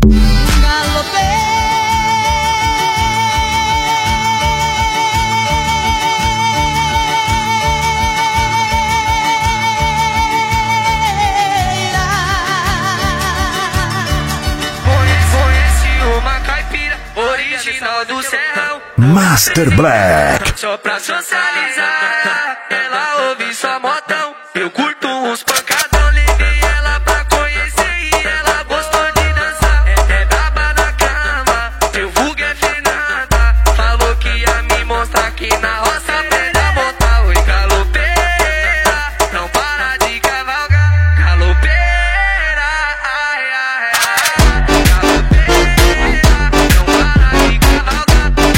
Do céu, Master Black. só pra socializar, ela ouve só modão. Eu curto uns pancadão, levei ela pra conhecer e ela gostou de dançar. É braba na cama, seu vulgo é Fernanda. Falou que ia me mostrar que na roça aprende a montar. Oi, galopeira, não para de cavalgar. Galopeira, ai, ai, ai. Galopeira, não para de cavalgar.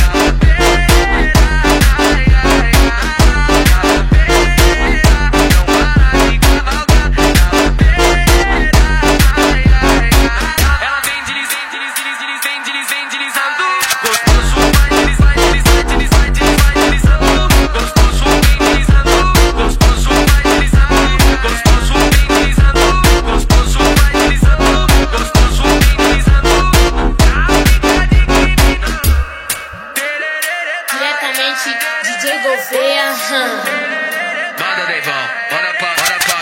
DJ Gouveia, Manda, Deivão, bora pra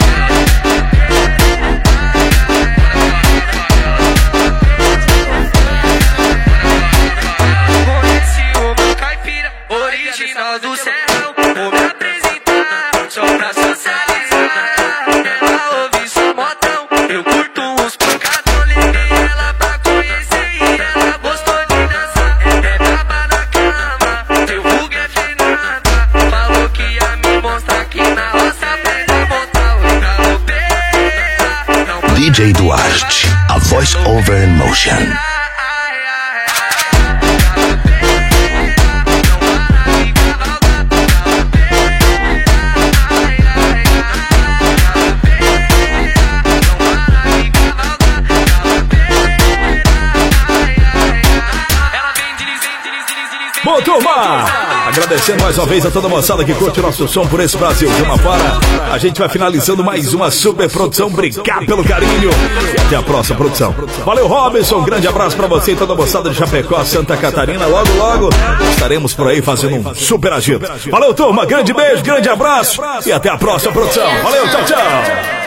conheci uma caipira original do serrão. Vou me apresentar só pra socializar. Ela ouve só modão. Eu curto uns pancadão, levei ela pra conhecer e ela gostou de dançar. É braba na cama, seu vulgo é Fernanda. Falou que ia me mostrar que na roça aprende a montar. Oi, galopeira, não para DJ Duarte, a voice over in motion. Bom, turma, agradecendo mais uma vez a toda a moçada que curte o nosso som por esse Brasil de uma fora. A gente vai finalizando mais uma super produção. Obrigado pelo carinho e até a próxima produção. Valeu, Robinson, um grande abraço pra você e toda a moçada de Chapecó, Santa Catarina. Logo, logo estaremos por aí fazendo um super agito. Valeu, turma, grande beijo, grande abraço e até a próxima produção. Valeu, tchau, tchau.